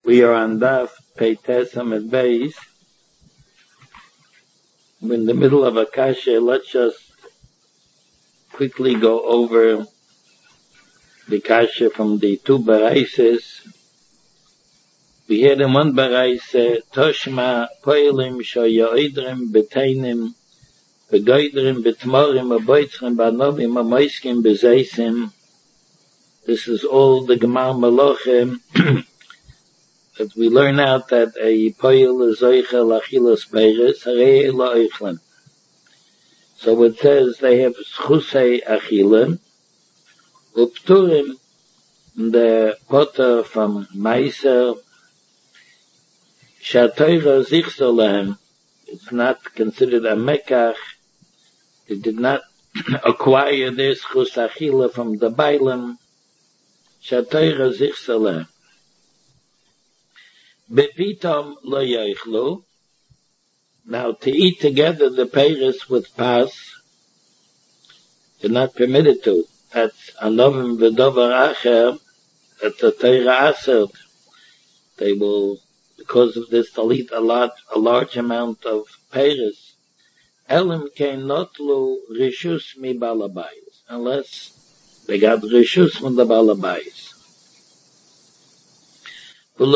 We are on Daf Peites Amid Beis. We're in the middle of a kasha. Let's just quickly go over the kasha from the two baraises. We had in one baraise, Toshma Poilim Shoyoidrim Betainim Begoidrim Betmorim Aboitzrim Banovim Amoiskim Bezeisim. This is all the Gemar Malochem. But we learn out that a poil is oichel achilas peiris, harei lo oichlem. So it says they have schusei achilim, upturim, the potter from meiser, shatoira zichsolem, it's not considered a mekach, it did not acquire this schus achila from the bailam, shatoira zichsolem. Bepitom lo yoichlu. Now, to eat together the peiris with pas, you're not permitted to. That's anovim v'dovar acher, that's a teira asert. They will, because of this, they'll eat a large amount of peiris. Elim kein notlu rishus mi balabayis, unless they got rishus from the balabayis. And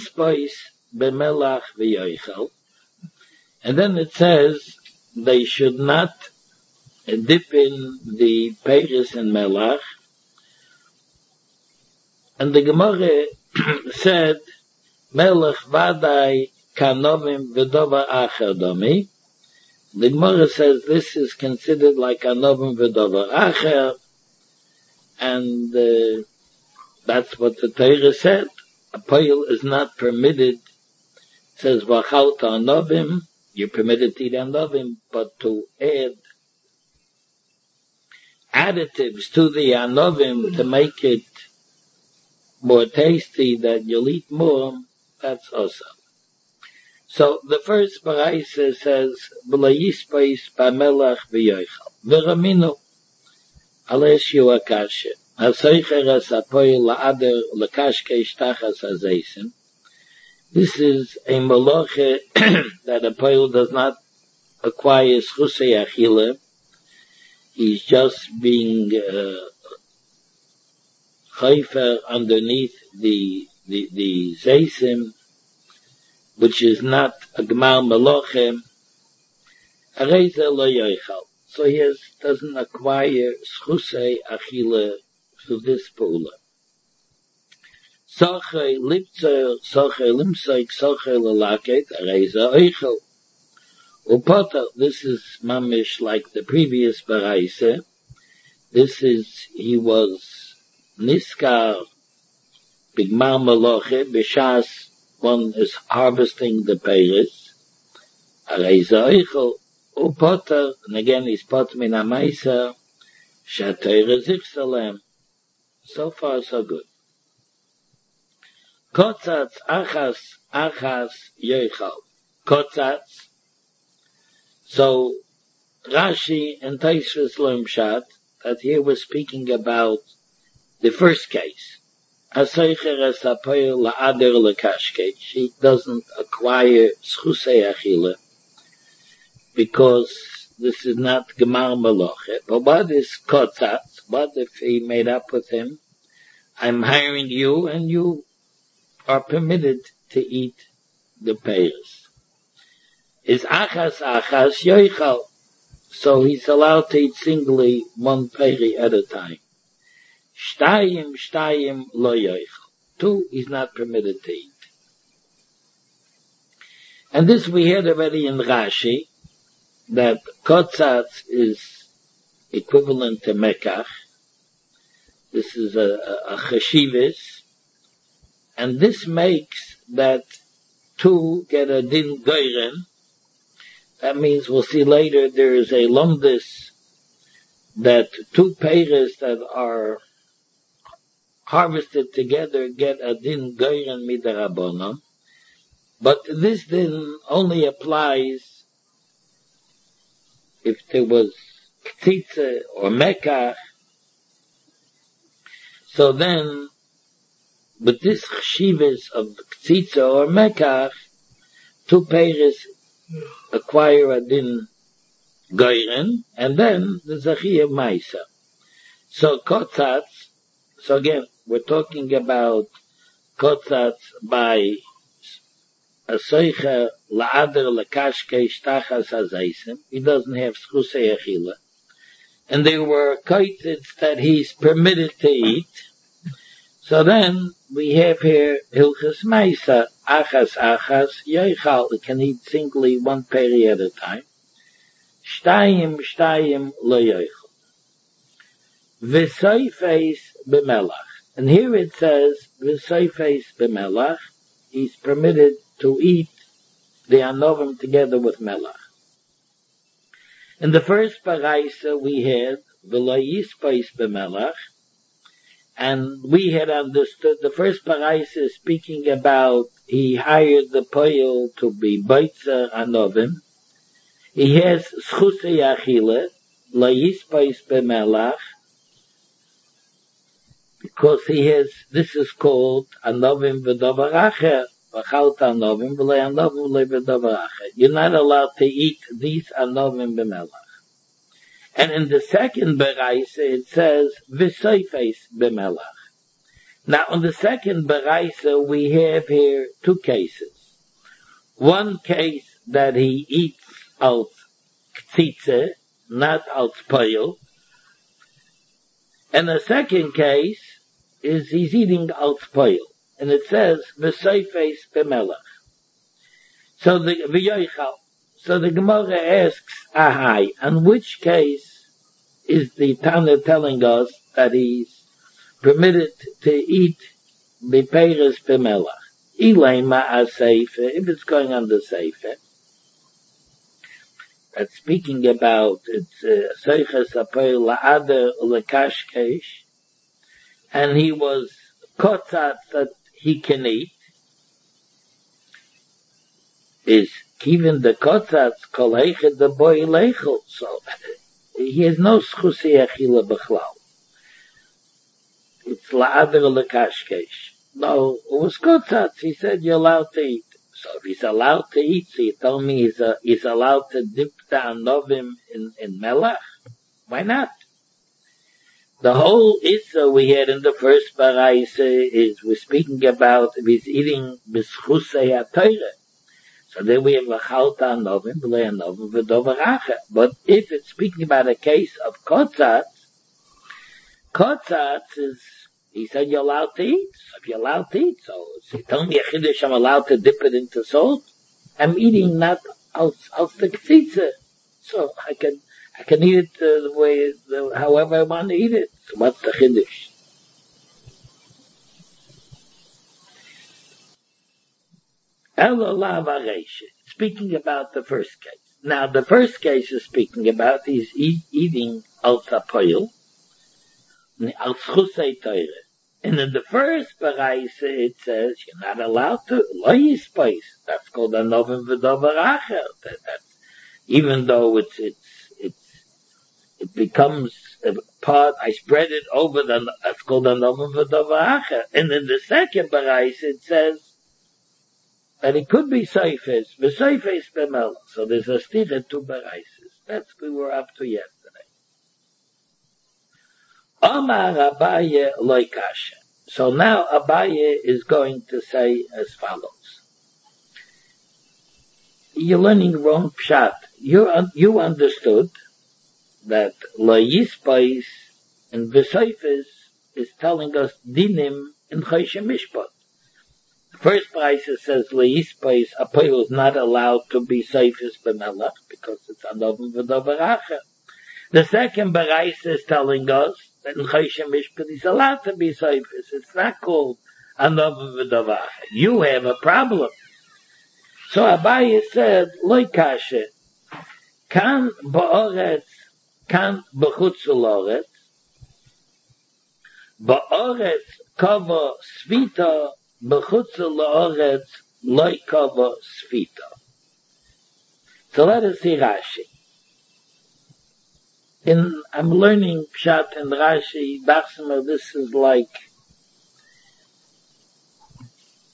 then it says they should not dip in the peiris in melach. And the Gemara said, melach vadai kanovim v'dova acher domi. The Gemara says this is considered like kanovim v'dova acher, and that's what the Torah said. A poil is not permitted. It says v'chalta anovim. You're permitted to eat anovim, but to add additives to the anovim to make it more tasty, that you'll eat more, that's also. So the first baraisa says v'layispeis b'melach v'yoichal v'raminu ales yu akashe. This is a maloche that a poil does not acquire schusei achila. He's just being chayfer underneath the zeisim, which is not a gmal maloche. So he doesn't acquire schusei achila through this pula. Soche lipzer, soche limsoik, soche lalaket, areza oichel. Upota, this is mamish like the previous baraise. This is, he was niskar, bigmar maloche, b'shas, one is harvesting the peiris, areza oichel. Upota, and again he's pot min amaisa, shatayre zichsalem. So far, so good. Kotzatz achas yoichal. Kotzatz. So Rashi and Taisvis learn pshat that here we're speaking about the first case. Aseicher es hapoel la'ader lekashket. She doesn't acquire schusei achila because this is not gemar maloche. But what is kotzatz? What if he made up with him? I'm hiring you and you are permitted to eat the peiris. Is achas yoichal. So he's allowed to eat singly one peiri at a time. Shtayim lo yoichal. Two he's not permitted to eat. And this we heard already in Rashi, that kotzatz is equivalent to mekach. This is a cheshivis, and this makes that two get a din goyren. That means we'll see later there is a lumdis that two peiris that are harvested together get a din goyren midarabonon. But this din only applies if there was ktitze or mekach. So then but this chshivas of ktsitza or mekach, two peiris acquire a din goyren, and then the zachiyah maisa. So kotzatz, so again, we're talking about kotzatz by a soicha la'ader lekashke shtachas hazaisim. He doesn't have schusei achila. And there were kotzatz that he's permitted to eat. So then we have here hilchas maisa, achas, yoichal, he can eat singly one peri at a time. Shtayim lo yoichal. V'soifeis b'melach. And here it says, v'soifeis b'melach, he's permitted to eat the anovim together with melach. In the first paraisa we had, v'lo yispeis b'melach, and we had understood the first paraisa is speaking about he hired the poyel to be boitzer anovim. He has schusei achile, lo yispeis b'melach, because he has, this is called anovim v'dovar acher, v'chalt anovim v'lei anovim v'lei v'dovar acher. You're not allowed to eat these anovim b'melach. And in the second beraisa it says v'soifeis b'melach. Now in the second beraisa we have here two cases. One case that he eats out ktsitze, not out poyel. And the second case is he's eating out poyel. And it says, v'soifeis b'melach. So the Gemara asks, ahai, on which case is the Tana telling us that he's permitted to eat b'peiros b'melach? Ilay ma'a seifer, if it's going on the seifer. That's speaking about it's Seiches Apoel La'ader Lekashkesh, and he was kotzat that he can eat. Is given the kotzat kol heichet the boy leichel, so he has no schusei achila b'chlal. It's La'ader Lekashkesh. No, it was kotzat. He said you're allowed to eat. So if he's allowed to eat, so you tell me he's allowed to dip the anovim in melach? Why not? The whole issa we had in the first paraisa is we're speaking about if he's eating b'schusei ha'torah. So then we have v'chalt anovim, v'lei anovim, v'dovar acher. But if it's speaking about a case of kotzatz is, he said you're allowed to eat. So if you're allowed to eat, so tell me a chiddush, I'm allowed to dip it into salt. I'm eating not out the ktsitze. So I can eat it the way, however I want to eat it. So what's the chiddush? Speaking about the first case. Now the first case is speaking about he's eating al tapoil, al schusei Torah. And in the first paraisa it says you're not allowed to lo yispeis. That's called anovim v'dovar acher. Even though it becomes a part, I spread it over that's called anovim v'dovar acher. And in the second paraisa it says that it could be seifes, v'seifes b'melach. So there's a still at two paraisas. That's we were up to yesterday. Omar Abaye loikasha. So now Abaye is going to say as follows. You're learning wrong pshat. You understood that lo yispeis and v'seifes is telling us dinim in Choshen Mishpat. The first paraisa says lo yispeis, a poil is not allowed to be seifes b'melach because it's anovim v'dovar acher. The second paraisa is telling us that in Choshen Mishpat is allowed to be seifes. It's not called anovim v'dovar acher. You have a problem. So Abaye said, Loi kashe, kan ba'oretz, kan b'chutz l'oretz, ba'oretz kava svita, b'chutz l'oretz, loi kava svita. So let us see Rashi. I'm learning Pshat and Rashi, Dachsmer, this is like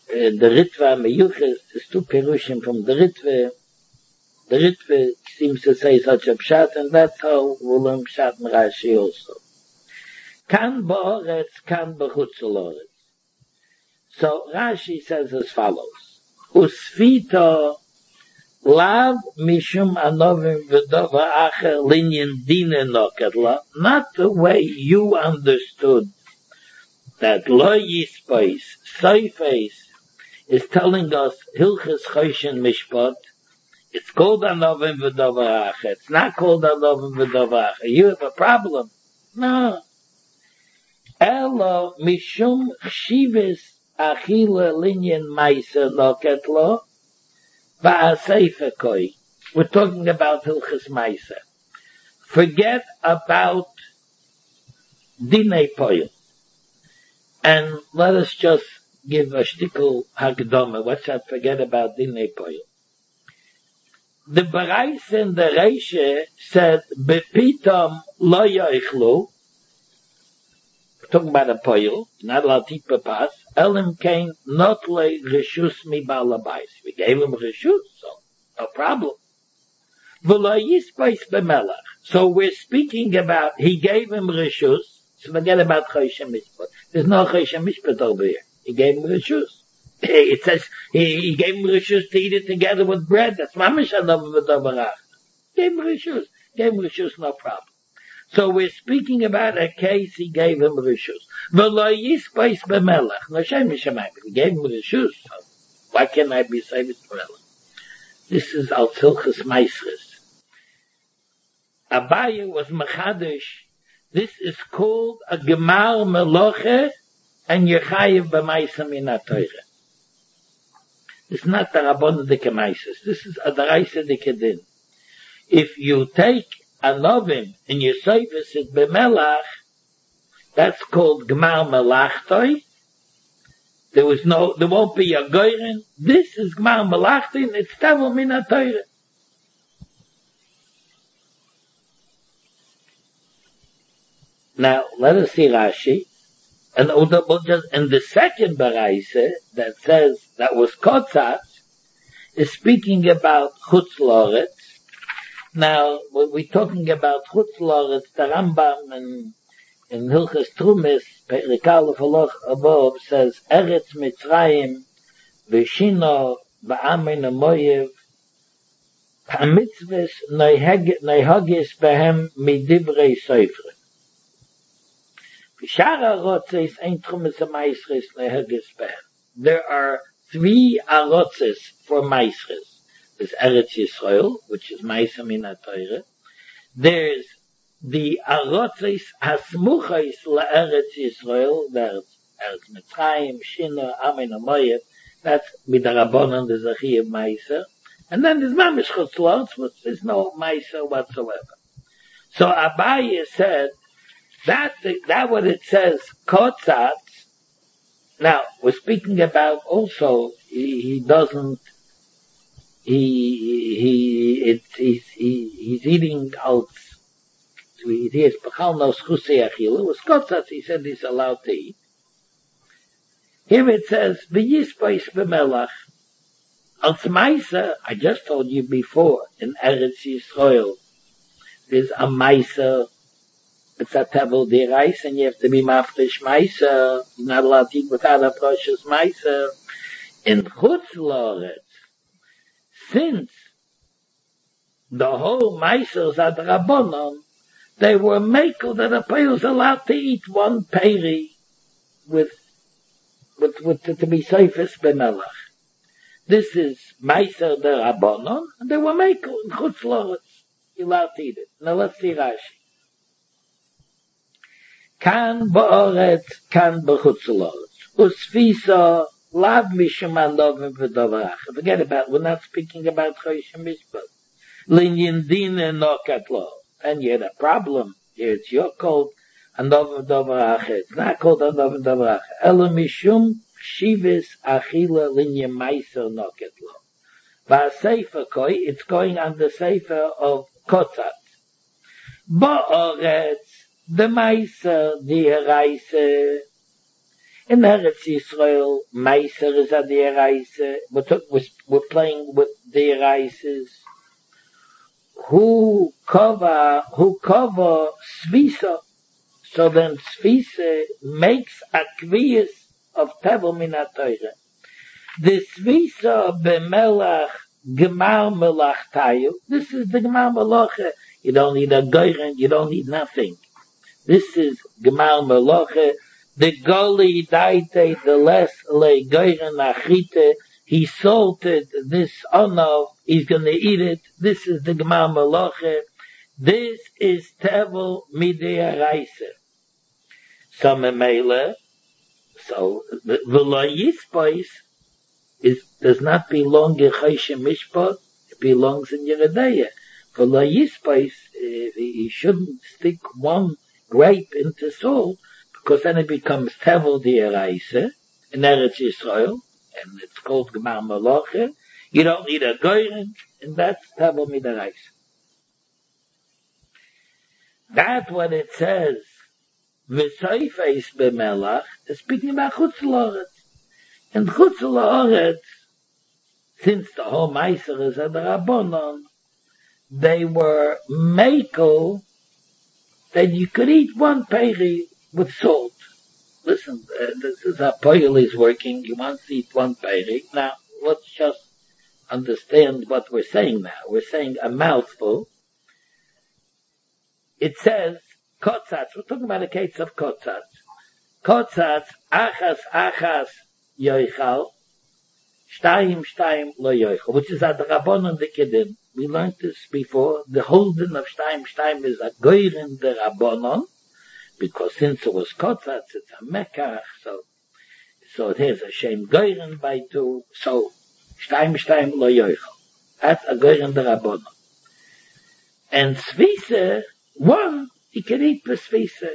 the Ritva Meyuches, the two Perushim from the Ritva. The Ritva seems to say such a pshat, and that's how we'll learn pshat in Rashi also. Kan ba'oretz, kan b'chutz l'oretz. So Rashi says as follows: Usfita lav mishum anovim v'dova acher linyan dina noketla. Not the way you understood that lo yispais, soifes, is telling us hilchas choshen mishpat. It's called anovim v'dova acher. It's not called anovim v'dova acher. You have a problem. No. Elo mishum chshivis achila linyan maisa noketlo va'aseifa koi. We're talking about hilchas maisa. Forget about dinei poyel. And let us just give a shtickle hakdoma. What's that? Forget about dinei poyel. The Barais in the Reishe said, bepitom lo yoichlu. Talking about a poil, not allowed to eat papas. Elim came not le reshus mi balabais. We gave him reshus, so no problem. V'lo yispais b'melach. So we're speaking about he gave him reshus. So forget about choshen mishpat. There's no choshen mishpat over here. He gave him reshus. It says he gave him reshus to eat it together with bread. That's mamish anav v'davarach. Gave him reshus. Gave him reshus, no problem. So we're speaking about a case he gave him reshus. V'lo yispais b'melach. No shem mishamayim. He gave him reshus. So why can't I be saved b'melach? This is al tzilchas maisres. Abaye was mechadish. This is called a gemar meloche and yechayev b'maisa min ha'torah. This is not the Rabbon de Kemaises. This is a Daraisa de Kedin. If you take a novim and you service it b'melach, that's called Gmar Melachtoi. There won't be a goyren. This is Gmar Melachtoi and it's Tavo min ha'Torah. Now, let us see Rashi. And the second Baraisa that says that was Kotzatz is speaking about Chutz Loretz. Now, when we're talking about Chutz Loretz, the Rambam in Hilchas Trumis, Perikal Haloch above says Eretz Mitzrayim v'Shino v'Amin Moyev Hamitzvus Neihagis behem midivrei Seifre. There are three arotzes for maisres. There's Eretz Yisrael, which is Maisa min ha'Torah. There's the arotzes hasmuchais la'Eretz Yisrael. There's Eretz Mitzrayim, Shina, Amin, Amoyev. That's midarabonon, the Zachiyah Maisa. And then there's Mamish Chutz Loretz, which is no Maisa whatsoever. So Abaye said, that what it says, Kotzatz. Now, we're speaking about also, he's eating out, he has Pachal no Schusei Achila. It was Kotzatz, he said he's allowed to eat. Here it says, V'yispais b'melach. Als Maisa, I just told you before, in Eretz Yisrael, there's a Maisa. It's a tevel de rice, and you have to be mafresh maisa. You're not allowed to eat without a precious maisa. In Chutz Loretz, since the whole maisas are the Rabbanon, they were makel that a pei was allowed to eat one peri with to be safest b'melach. This is maisa the Rabbanon, and they were makel in Chutz Loretz. You're allowed to eat it. Now let's see Rashi. Kan ba'oretz, kan b'chutz loretz. Usfisa, lav mishum anovim v'dovarach. Forget about, we're not speaking about choshen mishpat. Linyan dina nokat lo. And you had a problem. Here it's your code, anovim v'dovarach. It's not called anovim v'dovarach. Ela mishum shivis achila linyan meiser nokat lo. V'aseifa koi, it's going on the sefer of Kotzatz. Ba'oretz, the Maisa, the Reise, In Eretz Yisrael, Meiser is at the Eraise. We're playing with the Eraises. Who cover Svisa. So then Svisa makes a kvias of Tevel min HaTorah. The Svisa b'melach Gemar melach tayu. This is the Gemar melach. You don't need a goyren, you don't need nothing. This is Gemar melach. The goli daite, the less le goyren achite. He salted this ono, he's gonna eat it. This is the Gemar melach. This is Tevel midei Raisa. So memele, so the lo yispais does not belong in Choshen Mishpat, it belongs in Yeredeya. For lo yispais, he shouldn't stick one grape into salt, because then it becomes Tevel D'Oraisa in Eretz Yisrael, and it's called Gemar Malacha. You don't need a goyren, and that's Tevel Mid'Oraisa. That's what it says. V'soifeis b'melach is speaking about Chutz La'aretz. And Chutz La'aretz, since the whole Meiser is at the Rabbanon, they were makel that you could eat one peri with salt. Listen, this is how Poyel is working. You want to eat one peri. Now, let's just understand what we're saying now. We're saying a mouthful. It says, kotzatz. We're talking about a case of kotzatz. Kotzatz, achas, yoichal, shtayim, lo yoichal, which is at the Rabbanon de Kedin. We learned this before. The holding of shtayim is a goyren de Rabbanon, because since it was kotzatz, it's a mekach, so it has a shem goyren by two, so shtayim, lo yoichal. That's a goyren de Rabbanon. And svise, one, he can eat the svise.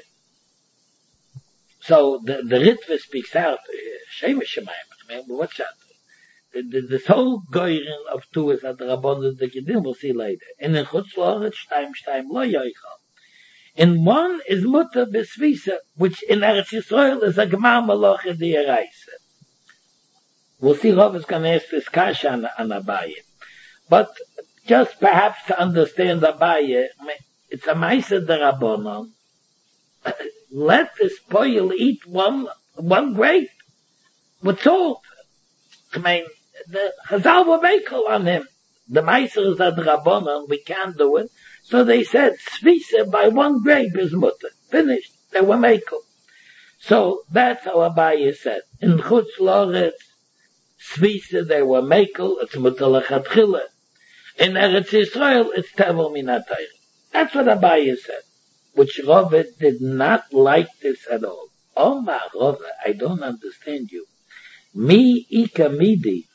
So the Ritva speaks out, Shemesh Shemayim, what's that? This whole goyren of two is at the Rabbanon de Kedin, we'll see later. And in Chutz La'aretz, shtayim, lo yoichal. And one is mutter b'svisa, which in Eretz Yisrael is a Gemar Malacha D'Oraisa. We'll see Rav is going to ask this kasha on Abaye. But just perhaps to understand Abaye, it's a Meiser de Rabbanon. Let this Poyel eat one grape with salt. The Chazal were makel on him. The Meiser is at the Rabbanon, we can't do it. So they said, Svisa by one grape is mutter. Finished. They were makel. So that's how Abaye said. In Chutz La'aretz, Svisa they were makel, it's mutter lechatchila. In Eretz Yisrael, it's Tevel min HaTorah. That's what Abaye said. Which Rava did not like this at all. Oh my Rava, I don't understand you. Mi ika midi.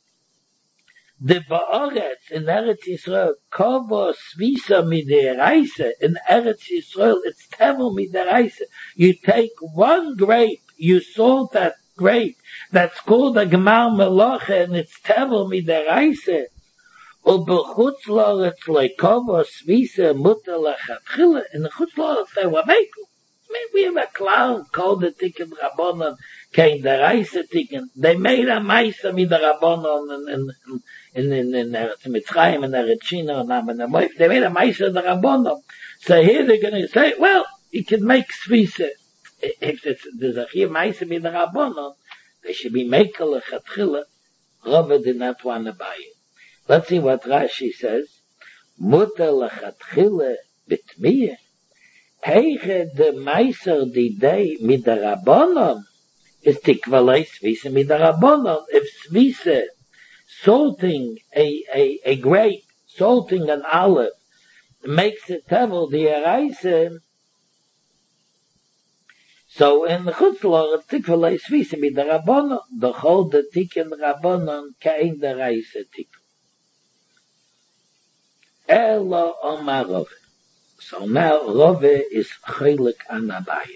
The Ba'aretz in Eretz Yisrael, Kovo Svisa mid'Oraisa. In Eretz Yisrael, it's Tevel mid'Oraisa. You take one grape, you salt that grape, that's called a Gemar Malacha, and it's Tevel mid'Oraisa. Ubechutz La'aretz lekovo svisa mutter lechatchila. In the Chutz La'aretz they were makel. We have a clown called the Tikkun Rabbanon, came the Raisa Tikkun. They made a Meiser with the Rabbanon in Eretz Mitzrayim and Eretz Shino and Amen. They made a Meiser of the Rabbanon. So here they're going to say, well, you can make svisa. If there's a here Meiser with the Rabbanon, they should be makel lechatchila. Rava did not want to buy it. Let's see what Rashi says. Mutter lechatchila bitmiyah. Heiche de Meiser di day mit der Rabbanon is tikvalei svisa mit der Rabbanon. If svisa, salting a grape, salting an olive, makes it Tevel D'Oraisa, so in the Chutz La'aretz tikvalei svisa mit der Rabbanon, the whole the Tikkun Rabbanon kein der Raisa Tikkun. Elo Omar Rava. So now Rava is chaylik an Abaye.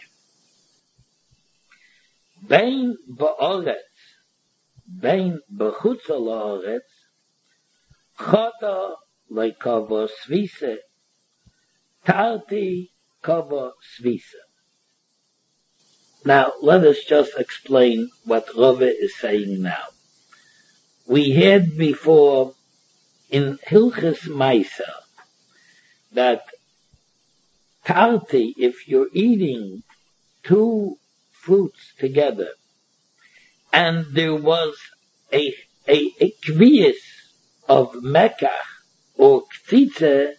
Bein ba'aretz, bein b'chutz la'aretz, chata le'kavo svisa, tarti kavo svisa. Now, let us just explain what Rava is saying now. We had before in Hilchas Maisa that Tarti, if you're eating two fruits together, and there was a kvias of mekach or ktzitze,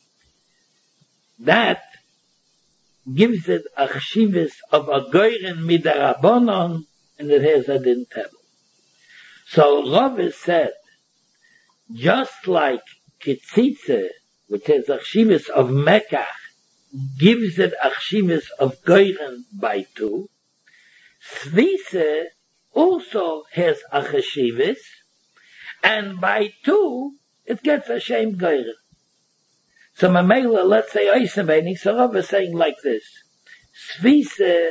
that gives it a chshivas of a goyren midarabonon, and it has a din tevel. So Rav said, just like ktzitze, which has a chshivas of mekach, gives it a chshivas of goyren by two, svise also has a chshivas, and by two, it gets a shem goyren. So Mamela, let's say Oisemenik, so Rav is saying like this. Svise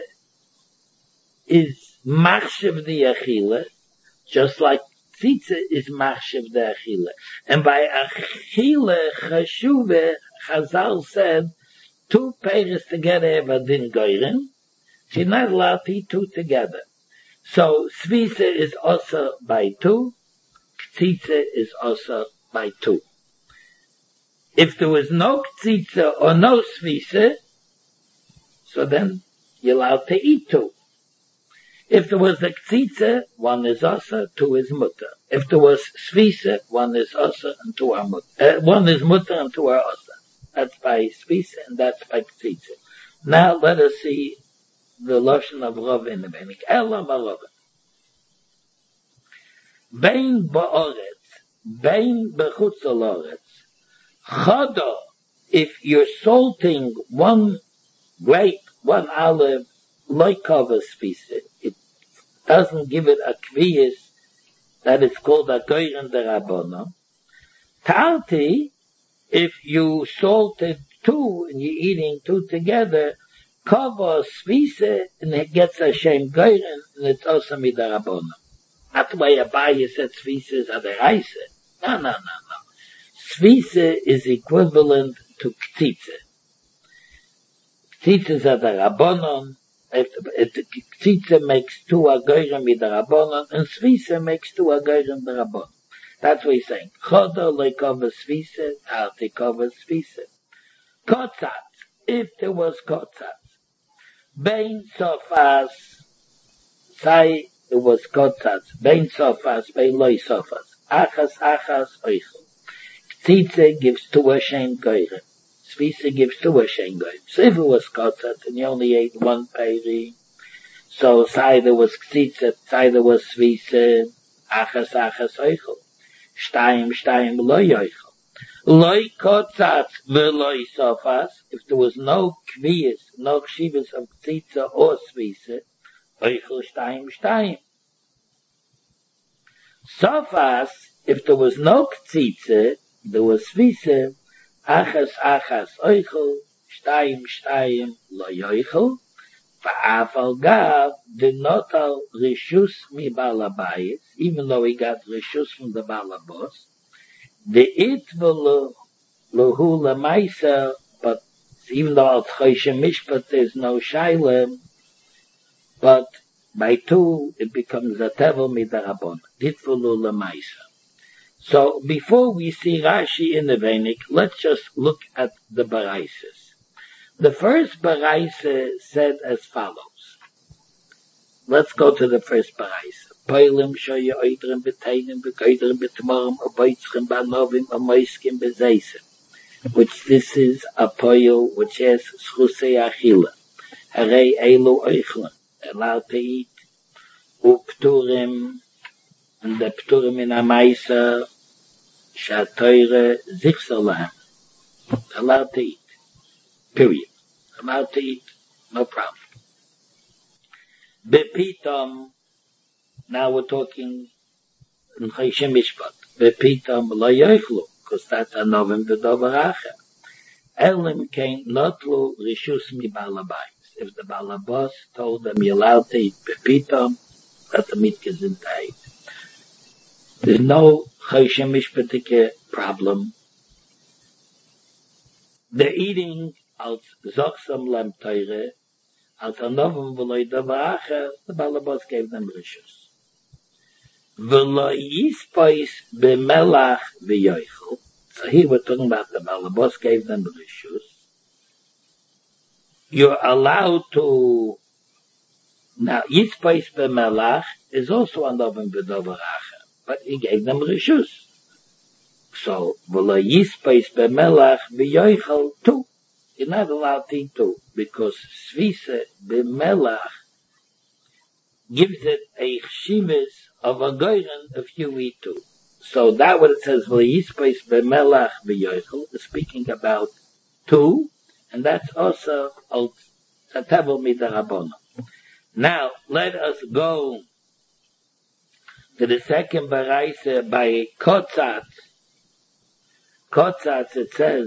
is machshav the achila, just like tzitze is machshav the achila. And by achila chashuve, Chazal said, two pairs together have a din goyren. She's not allowed to eat two together. So svise is also by two, tzitze is also by two. If there was no ktzitza or no svise, so then you're allowed to eat two. If there was a ktzitza, one is asa, two is mutter. If there was svise, one is asa and two are mutter. One is mutter and two are asa. That's by svise and that's by ktzitza. Now let us see the lashon of Rav in the Benik. Elam Rav. Bein ba'oretz, bein bechutz ha'oretz. Chada, if you're salting one grape, one olive, like cover svise, it doesn't give it a kviyas that it's called a goyren derabbanan. Tarti, if you salted two and you're eating two together, cover svise and it gets a shem goyren and it's also midarabbanan. Not the way Abaye said svise is a deraisa. No. Svise is equivalent to ktzitze. Ktzitze is a rabbanon. Ktzitze makes two a goyren with the rabbanon, and svise makes two a goyren the rabbanon. That's what he's saying. Choda leikova svise, tarti kova svise. Kotzatz, if there was kotzatz. Bein sofas, say it was kotzatz. Bein sofas, bein loy sofas. Achas oichel. Tzitze gives two a shem goyren. Svise gives two a shem goyren. So if it was kotzat and you only ate one peri, so say there was tzitze, say there was svise, achas oichel. Shtayim loy oichel. Loy kotzat veloy sofas, if there was no kviyas, no chshivas of tzitze or svise, oichel shtayim. Sofas, if there was no tzitze, there was svise, achas oichel, shtayim lo yoichel, va'afal gav, denotal rishus mi balabayis, even though he got rishus from the balabos, the itvelu lohu lemaisa, but even though al tchoishe mishpat there's no shailem, but by two it becomes a tevel midarabon, itvelu lemaisa. So before we see Rashi in the Veinik, let's just look at the Baraises. The first Baraise said as follows. Let's go to the first Baraise. Poilim shoye oidrim beteinim bekoidrim betmorim oboitzrim banovim omoiskim bezeisim. Which this is a poil which has schusei achila. Harei elu oichlim. Allowed to eat. Upturim. And the pturim in Amaisa. Shatoire zichsalam. Allowed to eat. Period. Allowed to eat. No problem. Bepitom. Now we're talking in Choshe Mishpat. Bepitom lo yoichlu. Because that's a novim v'dovaracha. Elim came notlu rishus mi balabais. If the balabas told them you're allowed to eat bepitom, that's a mitgezintai. There's no Choshe Mishpatike problem. They're eating als zochsam lem teure, Als Novum Veloy Davaracha, the Balabos gave them Rishus. Veloy Yispois Bemelach V'yoichel. So here we're talking about the Balabos gave them Rishus. You're allowed to, now Yispois Bemelach is also a Novum V'davaracha, but he gave them Rishus. So, V'lo Yispois Bemelach V'yoichel too. You're not allowed to eat too, because Svisa Bemelach gives it a chshivas of a goyren if you eat too. So that what it says, V'lo Yispois Bemelach V'yoichel, is speaking about two, and that's also a tevel midarabona. Now, let us go to the second baraisa by Kotzatz. Kotzatz, it says,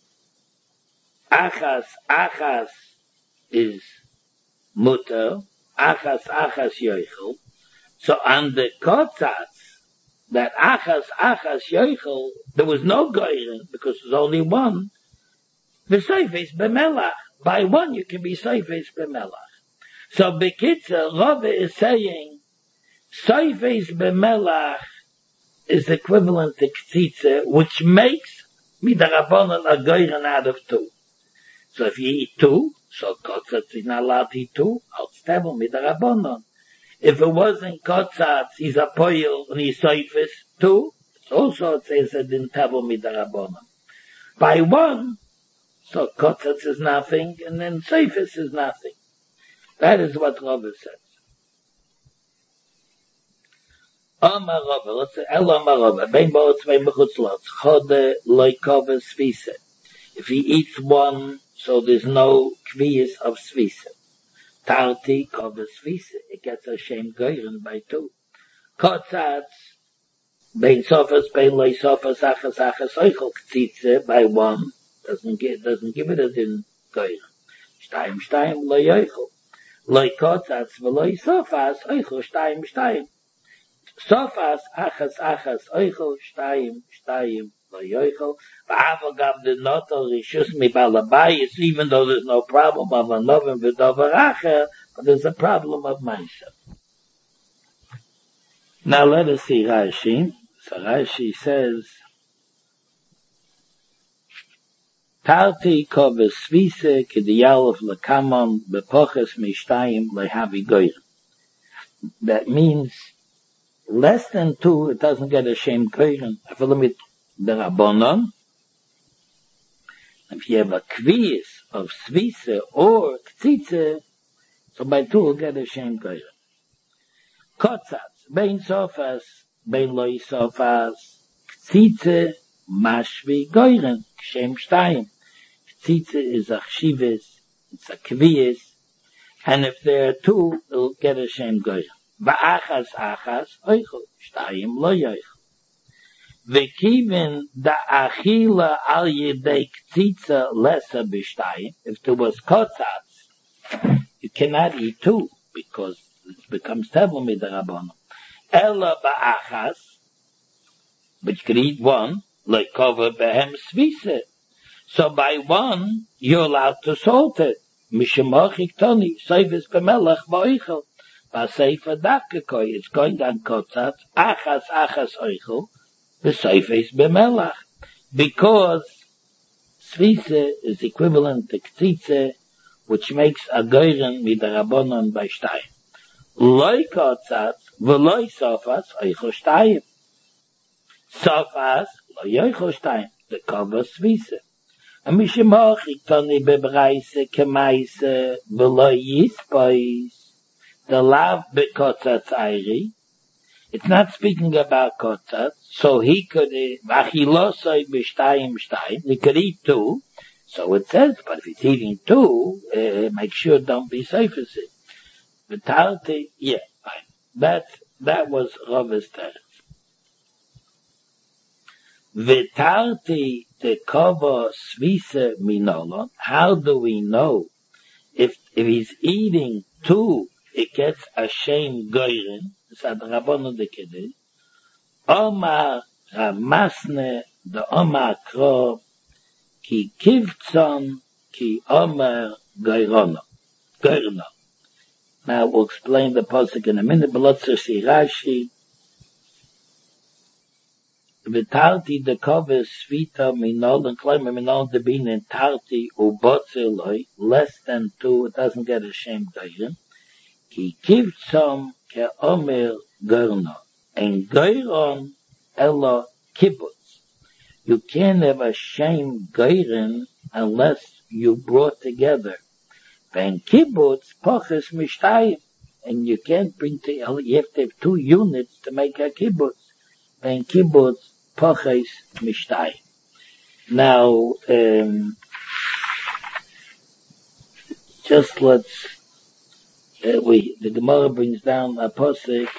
Achas is mutter, Achas yoichel. So on the Kotzatz, that Achas yoichel, there was no goyren, because there's only one. The seifes bemelach. By one you can be seifes bemelach. So Bekitza, Rava is saying, seifes bemelach is equivalent to k'tzitze, which makes midarabonon a goyren out of two. So if you eat two, so kotzatz is not allowed to eat two, I'll stab him midarabonon. If it wasn't kotzatz, he's a poil and he's seifes two, it's also it says that in table midarabonon. By one, so kotzatz is nothing, and then seifes is nothing. That is what Rava says. Amar Rava, let's say, El Amar Rava, bein bo tzvei mechutzlot, chode loikove svise. If he eats one, so there's no kviyas of svise. Tarti kove svise, it gets a shem goyren by two. Kotzatz, bein sofas, bein loy sofas, achas oichel k'tzitze, by one, doesn't give it a din goyren. Shtayim loy oichel. Loy kotzatz, veloy sofas, oichel, shtayim. Sofas, achas, oichel, shtayim, loy oichel. V'avagav the notel rishus mi balabayis, even though there's no problem of a novim v'dovaracha, but there's a problem of mindset. Now let us see Rashi. So Rashi says, Tarti koves svise k'diyal of lekamon bepoches mishtayim lehavi goyim. That means less than two, it doesn't get a shem goyim. Afilamit berabonon. If you have a kviyas of svise or k'tzitze, so by two will get a shem goyim. Kotzatz, bein sofas, bein loy sofas, k'tzitze, mashvi goyim, shem shtayim. K'tzitze is a chshivas, it's a kviyas, and if there are two, it'll get a shem goyim. Va'achas, oichel, shtayim lo yoichel. V'kivin da achila al yedei k'tzitze lesa b'shtayim. If there was kotzatz, you cannot eat two, because it becomes tevel midarabonon. Ela ba'achas, but you can eat one, like cover behem svise. So by one, you're allowed to salt it. Mishemochik toni, seifes bemelach v'oichel. V'seifa dakekoi, it's going down kotzatz, achas oichel, v'seifes bemelach. Because svise is equivalent to k'tzitze, which makes a goyren midarabonon by shtayim. Loi kotzatz, v'loi sofas, oichel shtayim. Sofas, lo yoichel shtayim, the cover svise. And mishimochik toni bebreise kemaise, v'loi yispois, the lav bekotzatz ayri. It's not speaking about kotzatz, so he could, v'achilosoi b'shtayim, he could eat two. So it says, but if he's eating two, make sure don't be safe as it. V'tarti, yeah, fine. That was Rava's teretz. V'tarti tekova svise minolon. How do we know if he's eating two, it gets a shem goyren? It's at Rabbanon de Kedei. Omar Ramasne the Omar Kro ki kivtzon ki Omar goyrono. Gerna. Now we'll explain the pasuk in a minute, but let's just see Rashi. V'tarti de koves svita minol and klaimer minol de bin in tarti ubotzeloi, less than 2, it doesn't get a shame geiren. Ki kivtzom ke omer gerna, and geiron ella kibbutz. You can't have a shame geiren unless you brought together. When kibbutz poches mishtayim, and you can't bring together, you have to have 2 units to make a kibbutz. When kibbutz poches mishtayim. Now, just let's, the Gemara brings down a posik.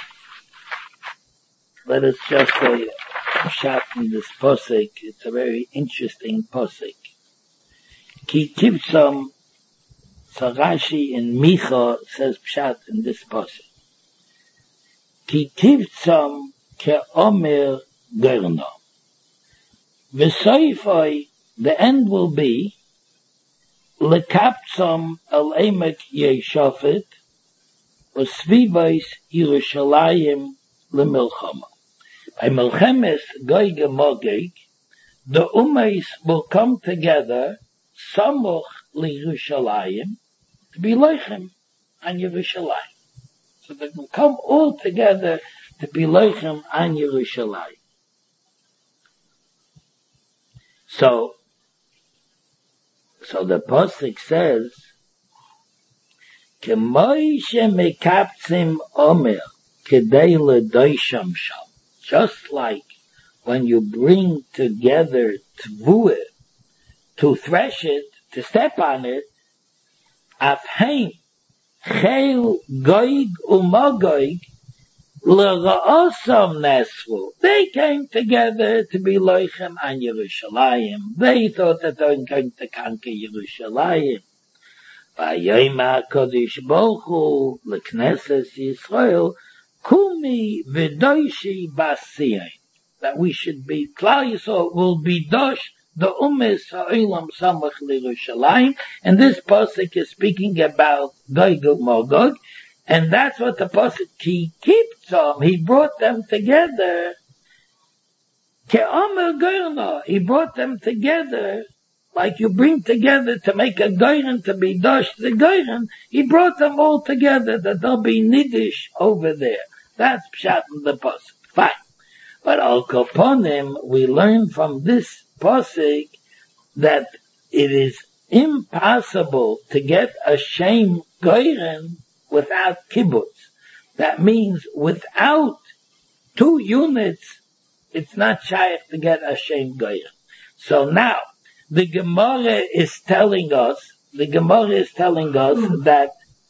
Let us just say a shot in this posik. It's a very interesting posik. Ki tivtzom, so Rashi in Micha says pshat in this posik. Ki tivtzom ke omer gerno. V'soifoi, the end will be lekaptzom el emek yeshofet v'svivos Yerushalayim lemilchama. By Melchemes Gog and Magog, the Ummos will come together samuch liYerushalayim to be loichem on Yerushalayim. So they will come all together to be loichem on Yerushalayim. So the pasuk says, "K'moi shemekaptzim omer kedei ledoisham sham." Just like when you bring together tvuah to thresh it, to step on it, afheim chel goig umagog l'ra'osam nesvu. They came together to be loichem on Yerushalayim. They thought that they were going to conquer Yerushalayim. Vayoma HaKadosh Baruch Hu l'Knesset Yisrael kumi v'doishi basiyim. That we should be, Klal Yisrael will be dosh the Ummos ha'olam samach l'Yerushalayim, and this pasuk is speaking about Gog and Magog, and that's what the pasuk ki kiptzom, he brought them together. Ke'omer gerna, he brought them together, like you bring together to make a geiren to be dosh the geiren. He brought them all together that there'll be niddish over there. That's pshat in the pasuk. Fine. But al kaponim, we learn from this pasuk that it is impossible to get a shem geiren without kibbutz. That means without 2 units, it's not shaykh to get a shem geiren. So now, the Gemara is telling us that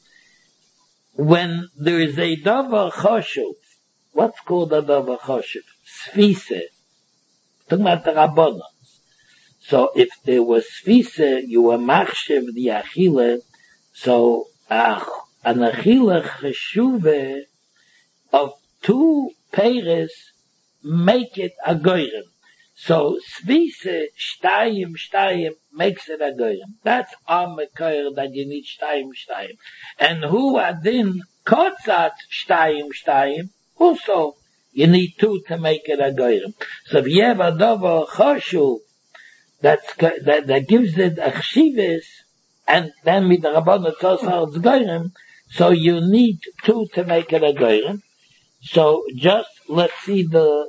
when there is a davar choshuv, what's called a davar choshuv? Sfise. Talking about the Rabbanon. So if there was sfise, you were machshev the achile, so an achile cheshuve of 2 peiris make it a goyim. So sfise shtayim makes it a goyim. That's our mekoyer that you need shtayim. And who adin kotzat shtayim, also you need 2 to make it a goyim. So if you have a davar choshuv that gives it a chshivas, and then with the Rabbanon tzosar it's goyim, so you need 2 to make it a goyim. So just let's see the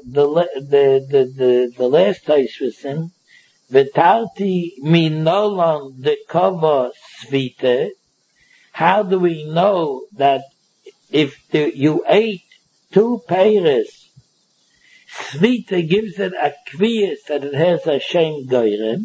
last Tosfos. V'tarti minolan dekova svite. How do we know that if you ate 2 peiros, svite gives it a kviyas that it has a shem geiren?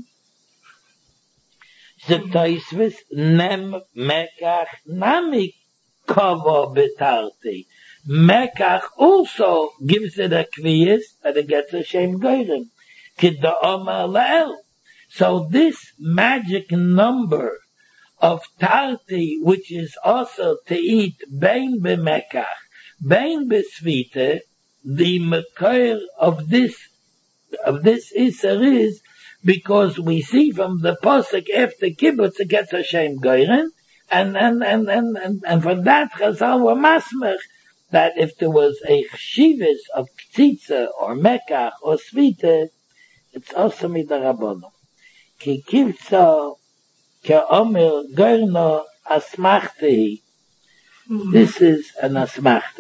The Tosfos nem mekach nami kova betarti. Mekach also gives it a kviyas that it gets a shem geiren. Kidda Omer La'el. So this magic number of tarti, which is also to eat bein b'mekach, bein b'svite, the mekor of this iser is because we see from the pasuk after kibbutz it gets a shem geiren, And from that, Chazal were masmech, that if there was a chshivas of ktitza, or mekach, or svita, it's also midarabono. Ki kivtza, ke omer, gorno, asmachtehi. This is an asmachta.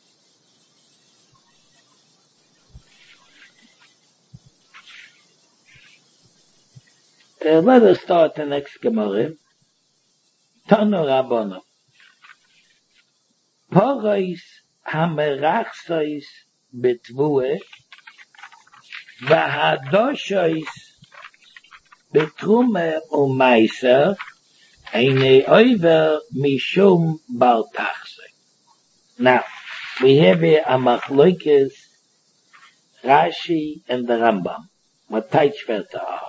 Let us start the next Gemara. Tanu Rabbono. Poros hamerachsois betvue, v'hadoshois betrume u'meiser, eine oiver mishum baltachse. Now, we have here a machloikes, Rashi and the Rambam. What Teichwerte are.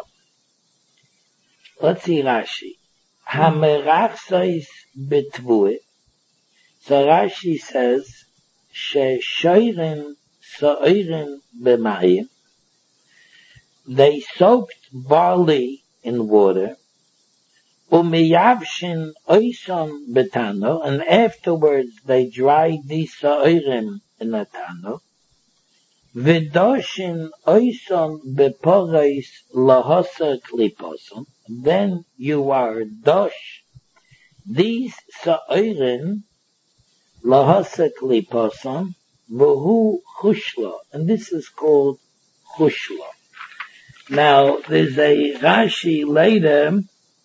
Let's see Rashi. Hamerachsois betvue. So Rashi says, Sheshoirin so'irin b'mayim. They soaked barley in water, umiyavshin oison betano, and afterwards they dried these so'irim in a tano, v'doshin oison beporos lahoser kliposon. Then you are dosh these so'irim lahoser kliposon, v'hu chushla, and this is called chushla. Now, there's a Rashi later.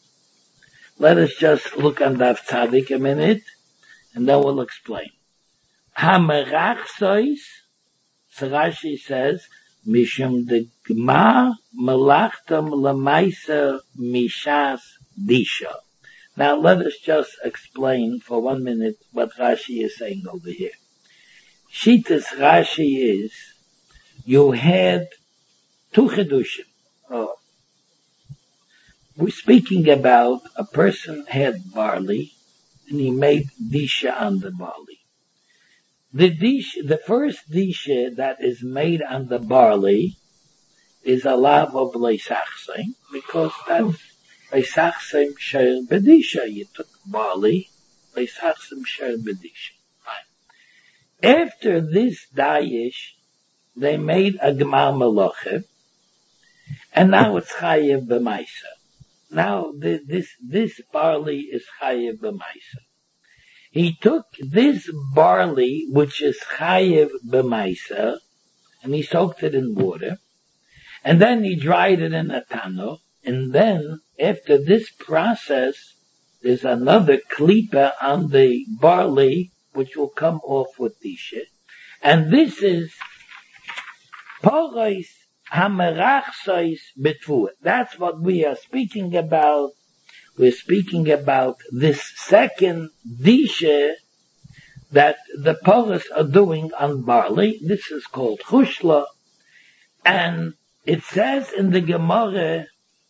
Let us just look on Daf Tzadik a minute, and then we'll explain. Hamerachsois, so Rashi says, Mishum de Gma Melachtam Lemaisa Mishas Disha. Now, let us just explain for 1 minute what Rashi is saying over here. Shitas Rashi is, you had two chedushim. Oh. We're speaking about a person had barley and he made disha on the barley. The first disha that is made on the barley is a lav of leisachseim, because that's leisachseim sher bedisha. You took barley, leisachseim sher bedisha. Fine. After this dayish, they made a gmar meloche, and now it's chayev b'maisa. Now this barley is chayev b'maisa. He took this barley, which is chayev b'maisa, and he soaked it in water, and then he dried it in a tano, and then after this process, there's another klipa on the barley, which will come off with disha, and this is poros hamerachsois betvue. That's what we are speaking about. We're speaking about this second disha that the poros are doing on barley. This is called chushla, and it says in the Gemara,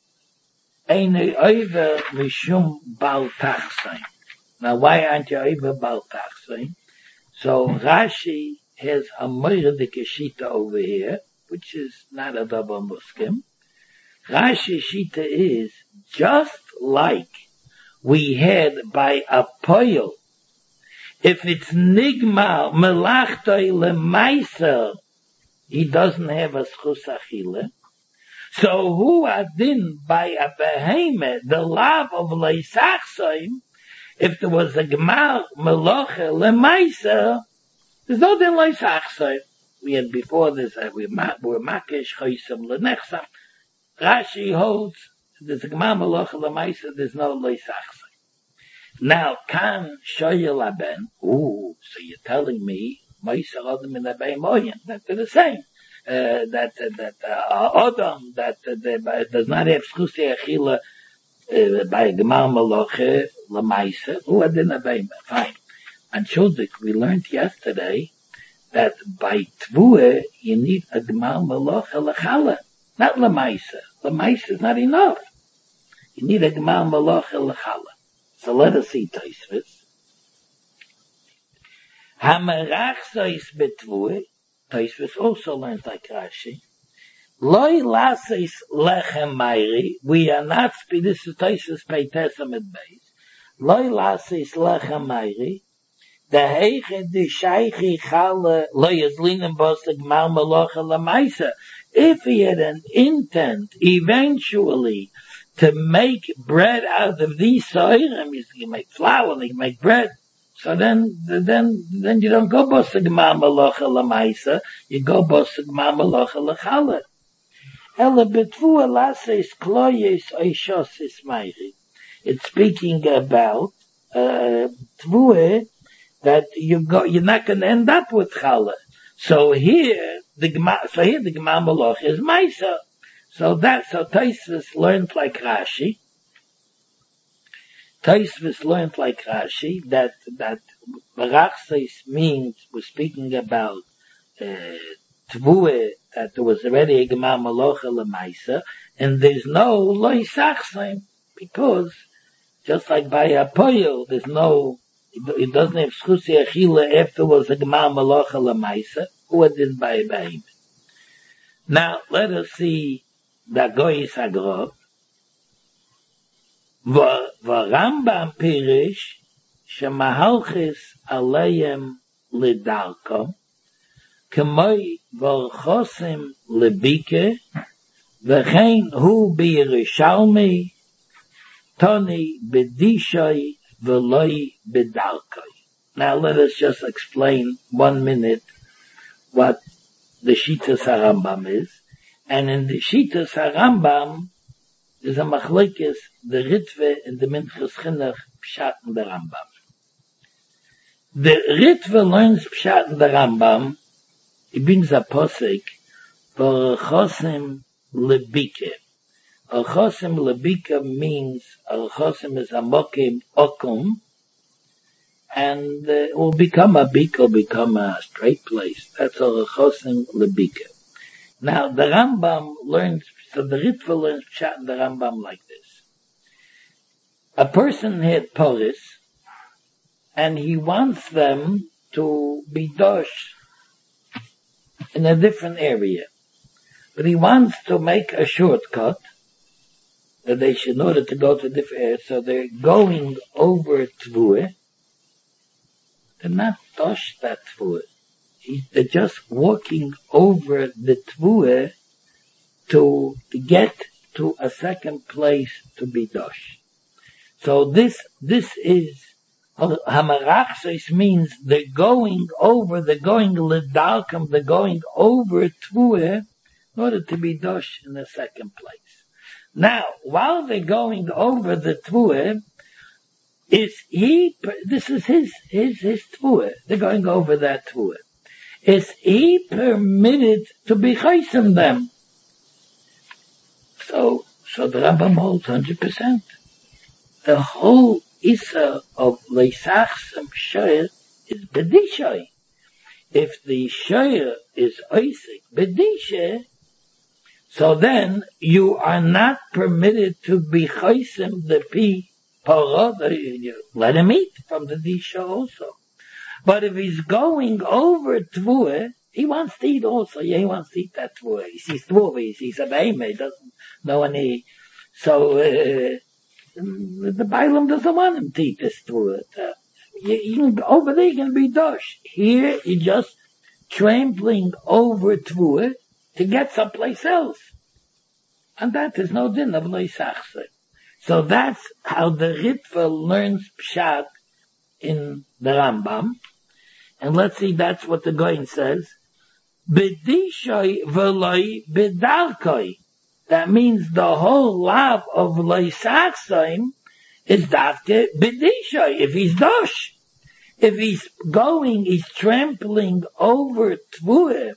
"Eine oiver mishum bal tachsein." Now, why aren't you oiver bal tachsein? So Rashi has a moire de keshita over here, which is not a double muskim. Rashi shita is just like we had by a poil. If it's nigmar melachtoi lemaiser, he doesn't have a schus achile. So who adin by a behemoth, the lav of leisachsoim, if there was a gmar meloche lemaiser, there's no din leisachsoim. We had before this, we were makish choisem lenechsam. Rashi holds there's a gmar meloche lemaisa, there's no leisachsay. Now, kan shoyel aben. Ooh, so you're telling me meiser adam in abei moyen that they're the same. That Adam that does not have schusi achila by gmar meloche lemaisa. Who adin abei? Fine. And Shudik, we learned yesterday that by tvue you need a gmar meloche lechala, not lemaisa. Lemaisa is not enough. You need a gmar meloche lechala. So let us see Tosfos. Hamerachsois betvue. Tosfos also learns like Rashi. Loi laseis lechem mayri. We are not. This is Tosfos Peitesam at base. Loi lasis lecha meiri, the heiche de sheichi chale loy is linen bosig mal malocha lamaisa. If he had an intent eventually to make bread out of these soirim, you can make flour, you can make bread. So then you don't go bosig mal malocha lamaisa, you go bosig mal malocha lachala. Ela betvu lases kloyes oishos is meiri. It's speaking about tvue that you're not going to end up with challah. So here the Gemara Malach is Maisa. So Taisvis learned like Rashi. Taisvis learned like Rashi that Barachses means we're speaking about Tvue, that there was already a Gemara Malach Maisa, and there's no Loi Sachsein, because just like by Apoyo, there's no, it doesn't have Schusi Achila afterwards a Gemar Malacha Lamaisa, who it did by Baim. Now, let us see the Goyis Agrov. Rambam Pirish, Shemahalchis Aleim Lidalkom, Kemoi Vorchosim Lebike, Vechein Hu B'Yerushalmi, Toni Bedishai Veloi Bedalkai. Now let us just explain 1 minute what the Shitas HaRambam is. And in the Shitas HaRambam is a machlekes, the Ritve and the Minchas Chinuch Pshat in the Rambam. The Ritve learns Pshat in the Rambam. He brings a posik for Chosim Lebike. Al-Chosim Lebika means Al-Chosim is Amokim Okum, and it will become a Bika, become a straight place. That's Al-Chosim Lebika. Now the Rambam learns, so the Ritva learns Pshat in the Rambam like this. A person had Poris, and he wants them to be dosh in a different area. But he wants to make a shortcut, that they should in order to go to different areas, so they're going over Tvue. They're not dosh that Tvue. They're just walking over the Tvue to get to a second place to be dosh. So this is Hamarachsos means they're going Lidalkam, they're going over Tvue in order to be dosh in the second place. Now, while they're going over the Tvue, this is his Tvue. They're going over that Tvue. Is he permitted to be chaysim them? So the Rambam holds 100%. The whole Issa of Leisachsam Shoyer is Bedishay. If the Shoyer is Isaac Bedishay, so then you are not permitted to be chaysim the pi parah. Let him eat from the disha also. But if he's going over tvua, he wants to eat also. Yeah, he wants to eat that tvua. He sees tvua, he sees a behemoth, he doesn't know any. So the Bailam doesn't want him to eat this tvua. Over there you can be dosh. Here you're just trampling over tvua to get someplace else. And that is no din of loisachse. So that's how the Ritva learns Pshat in the Rambam. And let's see, that's what the Goyin says. Bedishoy v'loi bedalkoi. That means the whole lav of loisachseim is dafke bedishoy. If he's dosh. If he's he's trampling over tvua,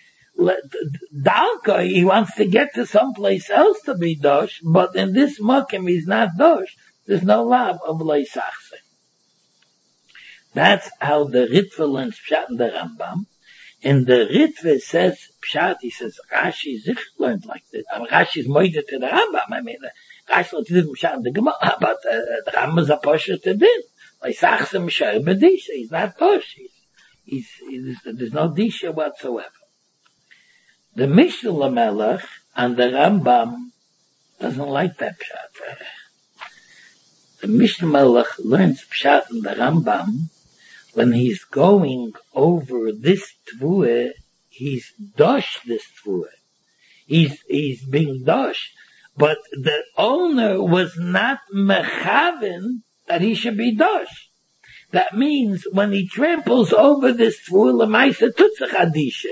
Dalka, he wants to get to someplace else to be dosh, but in this makom he's not dosh. There's no lab of leisachse. That's how the Ritva learns Pshat in the Rambam. And the Ritva says Pshat, he says Rashi Zich learned like this. Rashi is moided to the Rambam. I mean, Rashi did Pshat in the Gemara, but the Rambam is a posher to din. Leisachse Mishar B'disha. He's not dosh. There's no disha whatsoever. The Mishnah Lamelech and the Rambam doesn't like that pshat. the Mishnah Malach learns Pshat in the Rambam. When he's going over this Tvua, he's dosh this Tvua. He's being dosh. But the owner was not mechaven that he should be dosh. That means when he tramples over this Tvua, l'maisa tutzach adisha.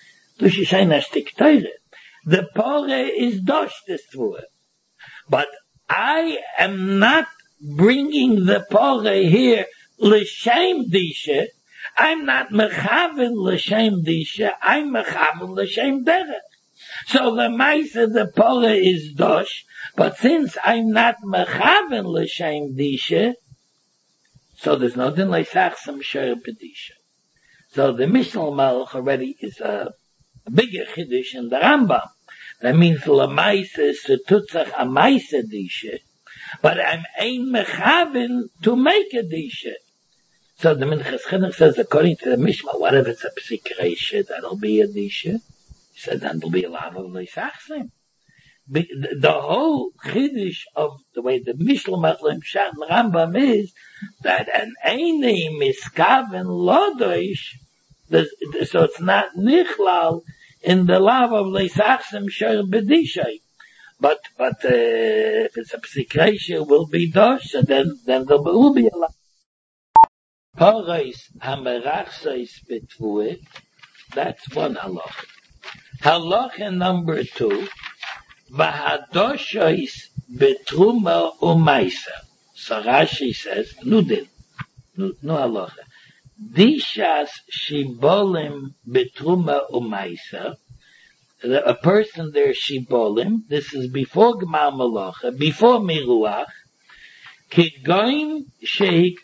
The pore is dosh this Tvua. But I am not bringing the pore here l'shem disha. I'm not mechaven l'shem disha. I'm mechaven l'shem derech. So the maisa, the pore is dosh. But since I'm not mechaven l'shem disha, so there's no din leisachsam shor b'disha. So the Mishnah Malach already is a bigger chiddush in the Rambam. That means l'maisa is to tutzach a maisa disha. But I'm ein mechaven to make a disha. So the Minchas Chinuch says, according to the Mishnah, what if it's a psik reisha, that'll be a disha? He said, then there'll be a lot of leisachsim. The whole chiddush of the way the Mishnah Malach Pshat and Rambam is that an eini miskaven lodoish, so it's not nichlal in the law of leisachsim shor b'dishay. But if it's a psik reisha, will be dosh, so then there will be a lot. Parais hamerachseis betvue, that's one halacha. Halacha number 2, v'hadoshois betruma umaisa. So Rashi says, no halacha. Dishas shibolim betruma umaisa. A person there shibolim. This is before Gmar Malacha, before Miruach. Kigoin sheik.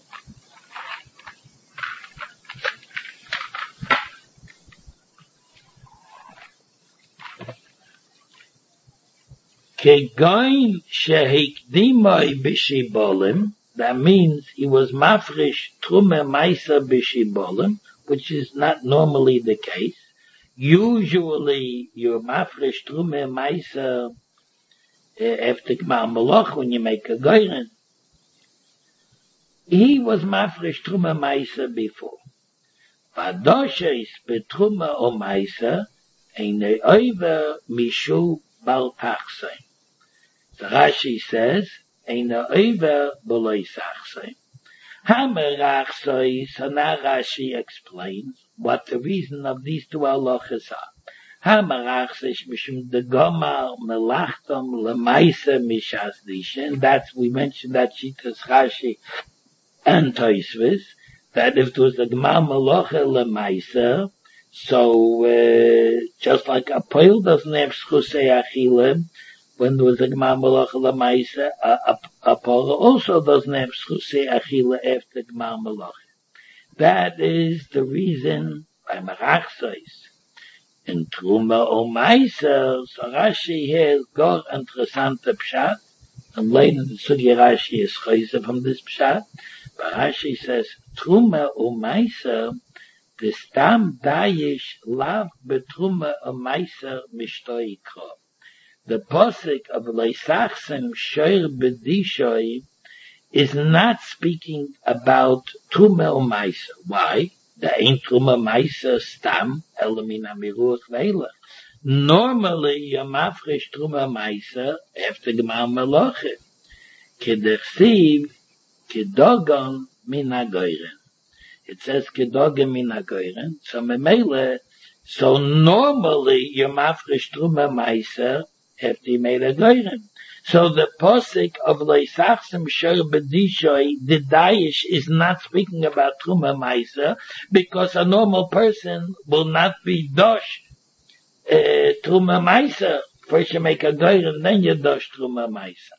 Kegoin shehikdimoi b'shibolim, that means he was mafresh trume maisa b'shibolim, which is not normally the case. Usually, you're mafresh trume maisa after Gmar Malach when you make a goyren. He was mafresh trume maisa before. Vadoshes betrume o maisa eine oiver mishu bal tachsein. The Rashi says, Eina oiver b'loi sachsein. Hamerachsoi, so now Rashi explains what the reason of these two halachas are. Hamerachsoi mishum de gomar melachtom lemaisa mishas disha, and that's, we mentioned that Shitas Rashi and Tosfos, that if it was a gmar melacha lemaisa, so just like a poil doesn't have schusei achila, when there was a gmar melacha lemaisa, a poil also doesn't have schusei achila after gmar melacha. That is the reason by merachsois. In truma o maisa, so Rashi here is gar interessante pshat, and later the Sugi Rashi is chayze from this pshat, but Rashi says, truma o maisa, the stam dayish lav betruma o maisa mishtoikro. The posik of leisachsim shor b'dishoy is not speaking about truma o maisa. Why? The ain't truma maisa stam elamina miruach veilach. Normally, you mafresh truma maisa after Gmar Melacha. Kedersiv kedogon min hagoyren. It says kedogon min hagoyren. So memele, so normally you mafresh truma maisa after you made a goyren. So the posik of leisachsim shor b'dishoy, the dayish is not speaking about truma maisa, because a normal person will not be dosh truma maisa. First you make a goyren, then you dosh truma maisa.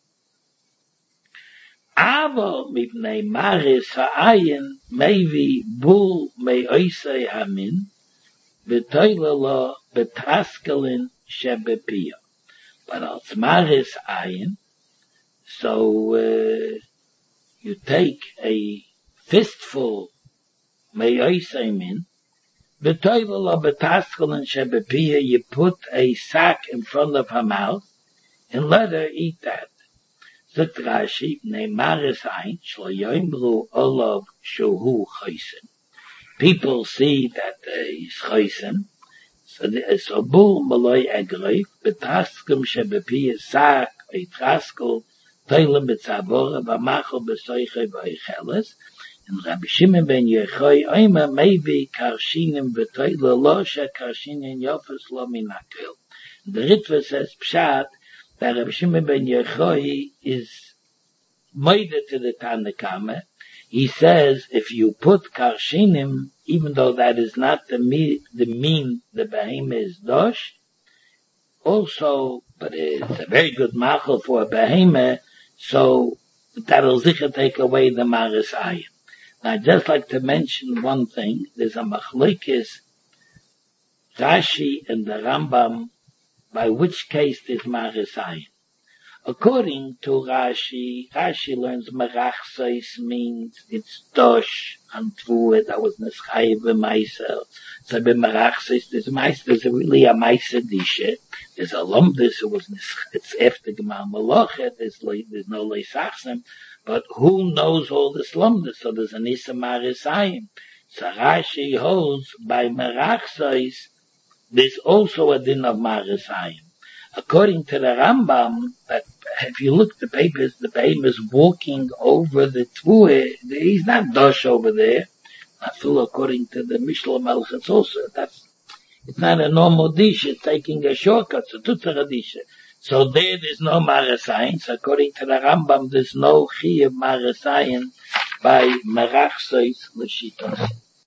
Avo mipnei maris ha'ayin mevi bul me'oisei hamin v'toilelo betaskelin shebepiyah. But als maris ayin, so you take a fistful me'oisei min, v'toilelo betaskelin shebepiyah, you put a sack in front of her mouth and let her eat that. Sagt Rashi, Neimaris ein, shlo yoimru olav shuhu choisen. People see that he's choisen, so bul maloi egreif, betaskum shebepi sak, eitraskel, toilem betzavora, bamachol besoiche v'eicheles, and Rabbi Shimon ben Yochai oima maybe karshinim v'toile lo she karshinim yofes lo minakel. The Ritva says pshat that Rabbi Shimon ben Yochai is made to the Tanakama. He says if you put karshinim, even though that is not the mean the behemoth is dosh, also, but it's a very good machal for a behemoth, so that'll sicher take away the maris ayin. I'd just like to mention one thing. There's a machlokes Rashi and the Rambam, by which case this maris ayin. According to Rashi learns merachseis means it's dosh and tvua that was neschayev b'maiser. So by merachseis, this meiser is really a meiser dishe. There's a lumdis who was it's after Gemar Malochet. There's no leisachsim. But who knows all the slumdus? So there's an Issa Marisayim. So Rashi holds by Merachseis, there's also a din of Marisayim. According to the Rambam, that if you look at the papers, the babe is walking over the Tvua. He's not dosh over there. That's all according to the Mishle Melchetz also. It's not a normal dish. It's taking a shortcut. So tutzah dish. So there's no Marasayin. So according to the Rambam, there's no Chi of Marasayin by Merachseis L'Shitas.